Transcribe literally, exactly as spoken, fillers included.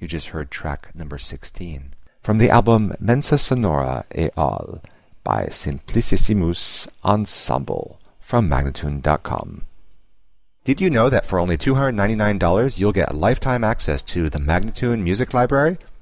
just heard track number sixteen. From the album Mensa Sonora et al. By Simplicissimus Ensemble from Magnatune dot com. Did you know that for only two hundred ninety-nine dollars you'll get lifetime access to the Magnatune Music Library?